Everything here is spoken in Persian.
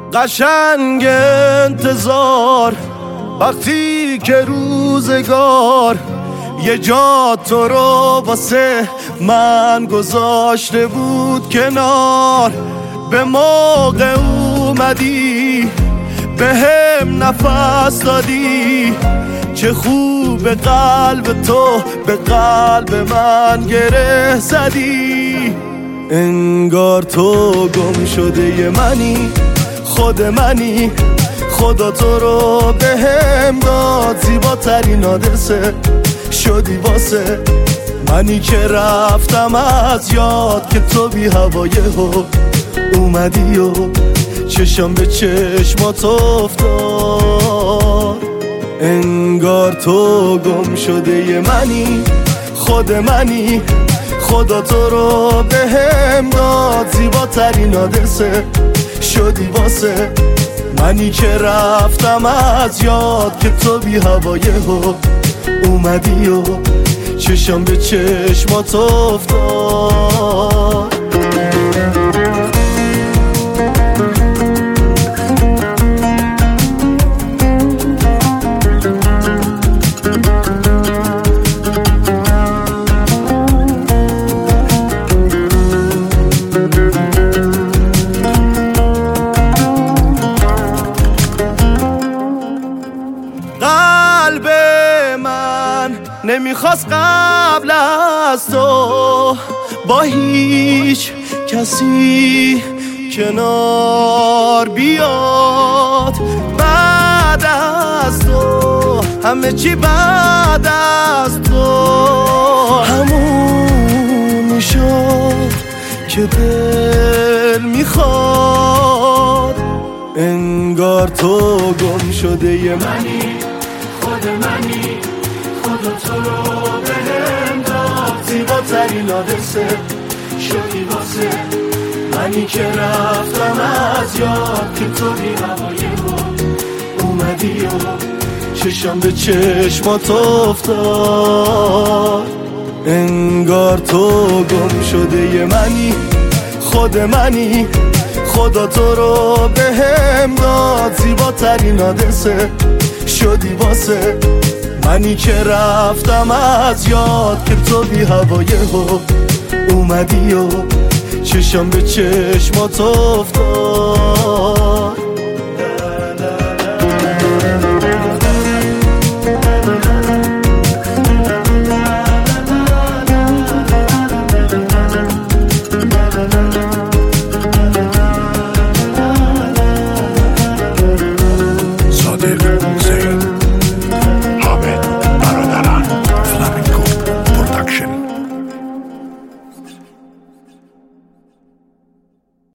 قشنگ انتظار وقتی که روزگار یه جا تو رو واسه من گذاشته بود کنار. به موقع اومدی به هم نفس دادی، چه خوب قلب تو به قلب من گره زدی. انگار تو گم شده ی منی، خود منی، خدا تو رو به هم داد. زیباترین حادثه شدی واسه منی که رفتم از یاد، که تو بی هوایه ها اومدی و چشم به چشمات افتاد. انگار تو گم شده ی منی، خود منی، خدا تو رو به هم داد. زیباترین حادثه شدی واسه منی که رفتم از یاد، که تو بی هوایه ها اومدی و چشم به چشمات افتاد. قلب من نمیخواست قبل از تو با هیچ کسی کنار بیاد. بعد از تو همه چی بعد از تو همون میشد که دل میخواد. انگار تو گم شده ی منی، خود منی، خدا تو رو به هم داد. زیباترین حادثه شدی واسه منی که رفتم از یاد، که تو بی هوایه ها اومدی و چشم به چشمات افتاد. انگار تو گم شده ی منی، خود منی، خدا تو رو به هم داد. زیباترین حادثه شدی واسه منی که رفتم از یاد، که تو بی هوایه ها اومدی و چشم به چشمات افتاد.